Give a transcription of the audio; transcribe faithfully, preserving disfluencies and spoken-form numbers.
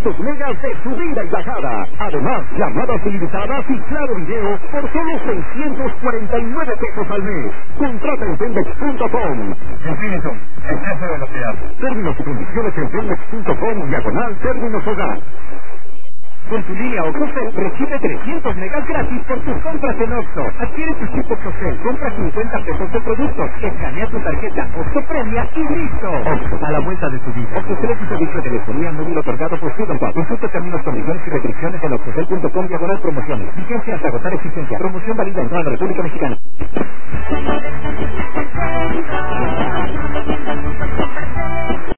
trescientos megas de subida y bajada. Además, llamadas ilimitadas y claro video por solo seiscientos cuarenta y nueve pesos al mes. Contrata en Telmex punto com. Infinito, exceso de velocidad. Términos y condiciones en Telmex punto com, diagonal términos hogar. Con tu línea Octocel recibe trescientos megas gratis por tus compras en Oxxo. Adquiere tu chip Octocel, compra cincuenta pesos de productos, escanea tu tarjeta Oxxo Premia y listo. Oxxo, a la vuelta de tu vida. Octocel es un servicio de telefonía móvil otorgado por Student. Consulta términos, condiciones y restricciones en octocel punto com diagonal promociones. Vigencia hasta agotar existencia. Promoción válida en toda la República Mexicana.